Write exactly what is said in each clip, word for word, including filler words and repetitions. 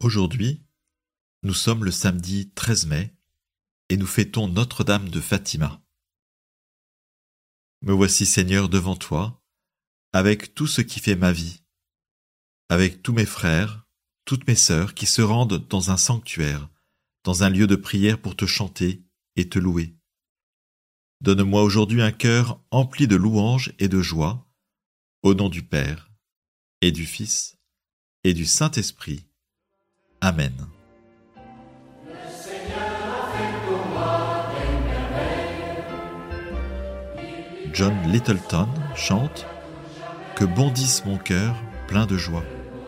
Aujourd'hui, nous sommes le samedi treize mai et nous fêtons Notre-Dame de Fatima. Me voici Seigneur devant toi, avec tout ce qui fait ma vie, avec tous mes frères, toutes mes sœurs qui se rendent dans un sanctuaire, dans un lieu de prière pour te chanter et te louer. Donne-moi aujourd'hui un cœur empli de louanges et de joie, au nom du Père, et du Fils, et du Saint-Esprit. Amen. John Littleton chante « Que bondisse mon cœur plein de joie ».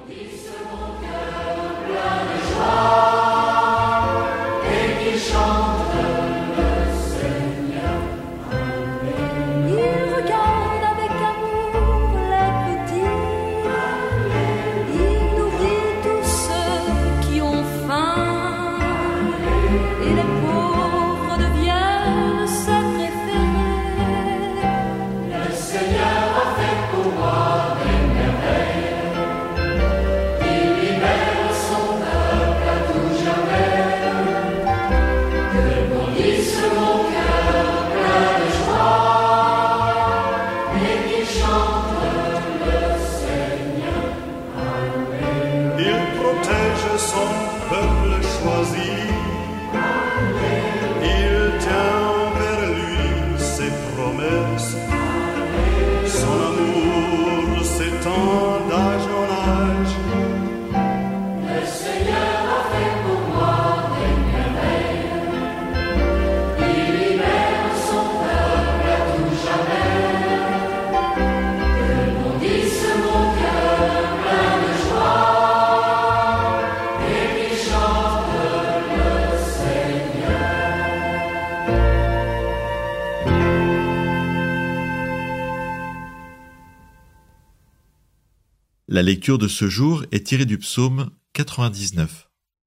La lecture de ce jour est tirée du psaume quatre-vingt-dix-neuf.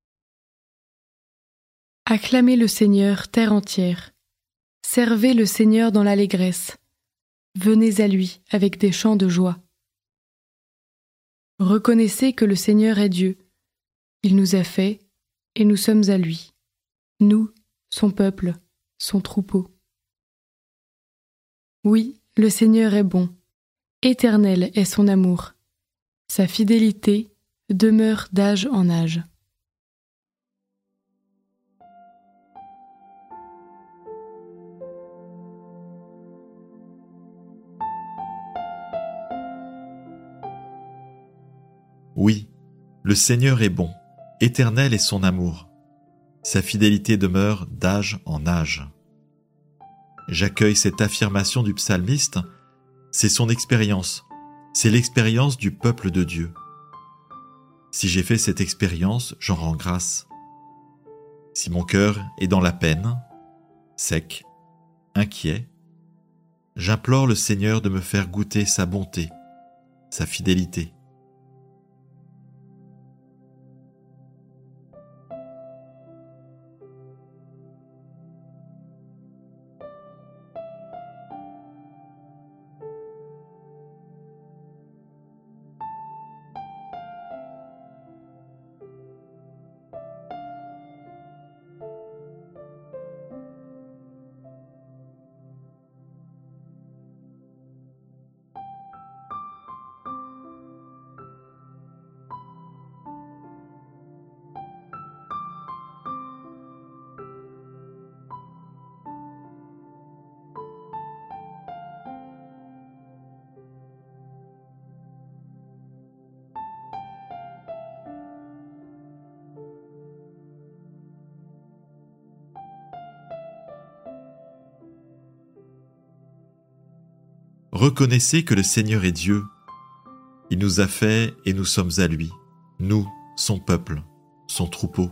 Acclamez le Seigneur, terre entière. Servez le Seigneur dans l'allégresse. Venez à lui avec des chants de joie. Reconnaissez que le Seigneur est Dieu. Il nous a fait et nous sommes à lui. Nous, son peuple, son troupeau. Oui, le Seigneur est bon. Éternel est son amour. Sa fidélité demeure d'âge en âge. Oui, le Seigneur est bon, éternel est son amour. Sa fidélité demeure d'âge en âge. J'accueille cette affirmation du psalmiste, c'est son expérience. C'est l'expérience du peuple de Dieu. Si j'ai fait cette expérience, j'en rends grâce. Si mon cœur est dans la peine, sec, inquiet, j'implore le Seigneur de me faire goûter sa bonté, sa fidélité. Reconnaissez que le Seigneur est Dieu. Il nous a fait et nous sommes à lui, nous, son peuple, son troupeau.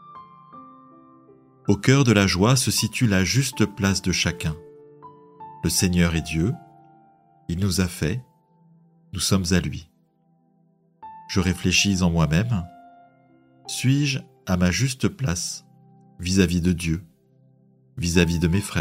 Au cœur de la joie se situe la juste place de chacun. Le Seigneur est Dieu, il nous a fait, nous sommes à lui. Je réfléchis en moi-même, suis-je à ma juste place vis-à-vis de Dieu, vis-à-vis de mes frères ?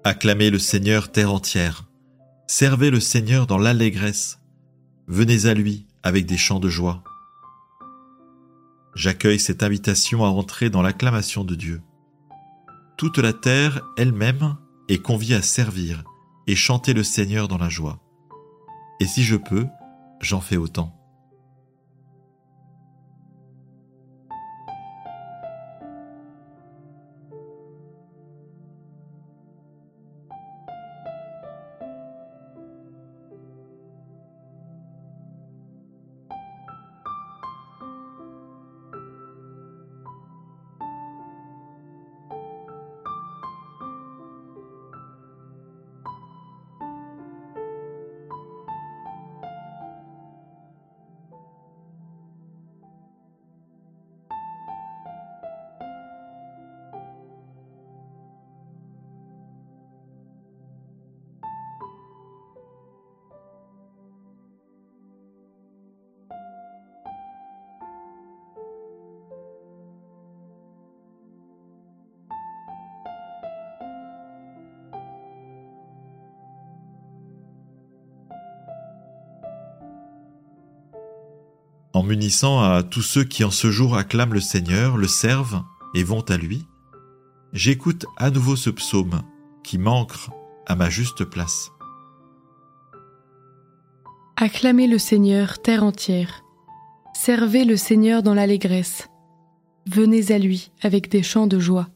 Acclamez le Seigneur terre entière. Servez le Seigneur dans l'allégresse. Venez à lui avec des chants de joie. J'accueille cette invitation à entrer dans l'acclamation de Dieu. Toute la terre elle-même est conviée à servir et chanter le Seigneur dans la joie. Et si je peux, j'en fais autant. En m'unissant à tous ceux qui en ce jour acclament le Seigneur, le servent et vont à lui, j'écoute à nouveau ce psaume qui m'ancre à ma juste place. Acclamez le Seigneur, terre entière. Servez le Seigneur dans l'allégresse. Venez à lui avec des chants de joie.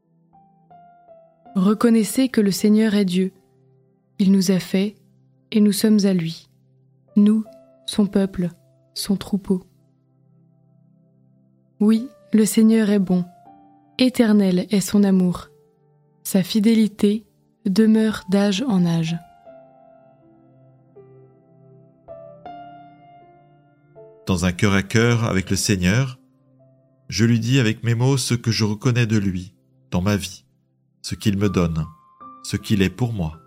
Reconnaissez que le Seigneur est Dieu. Il nous a fait et nous sommes à lui. Nous, son peuple, son troupeau. Oui, le Seigneur est bon. Éternel est son amour. Sa fidélité demeure d'âge en âge. Dans un cœur à cœur avec le Seigneur, je lui dis avec mes mots ce que je reconnais de lui, dans ma vie, ce qu'il me donne, ce qu'il est pour moi.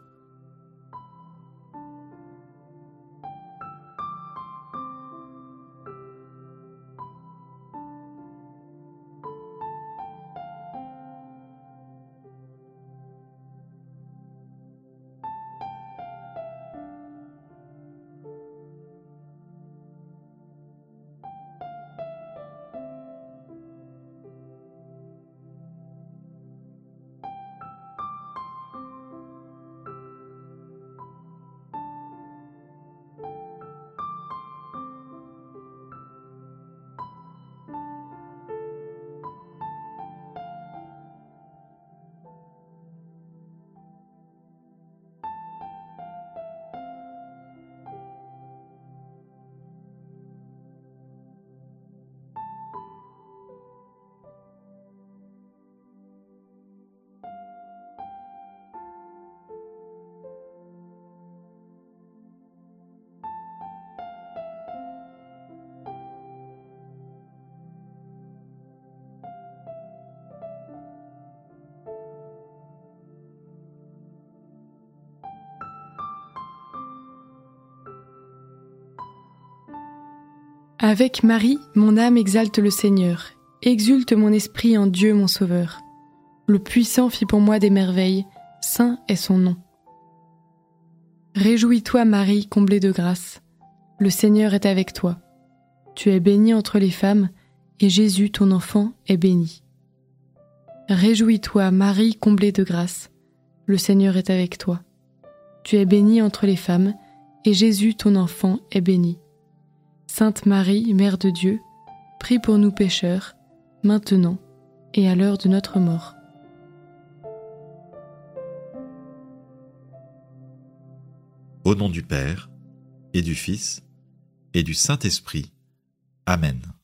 Avec Marie, mon âme exalte le Seigneur, exulte mon esprit en Dieu mon Sauveur. Le Puissant fit pour moi des merveilles, saint est son nom. Réjouis-toi Marie, comblée de grâce, le Seigneur est avec toi. Tu es bénie entre les femmes, et Jésus, ton enfant, est béni. Réjouis-toi Marie, comblée de grâce, le Seigneur est avec toi. Tu es bénie entre les femmes, et Jésus, ton enfant, est béni. Sainte Marie, Mère de Dieu, prie pour nous pécheurs, maintenant et à l'heure de notre mort. Au nom du Père, et du Fils, et du Saint-Esprit. Amen.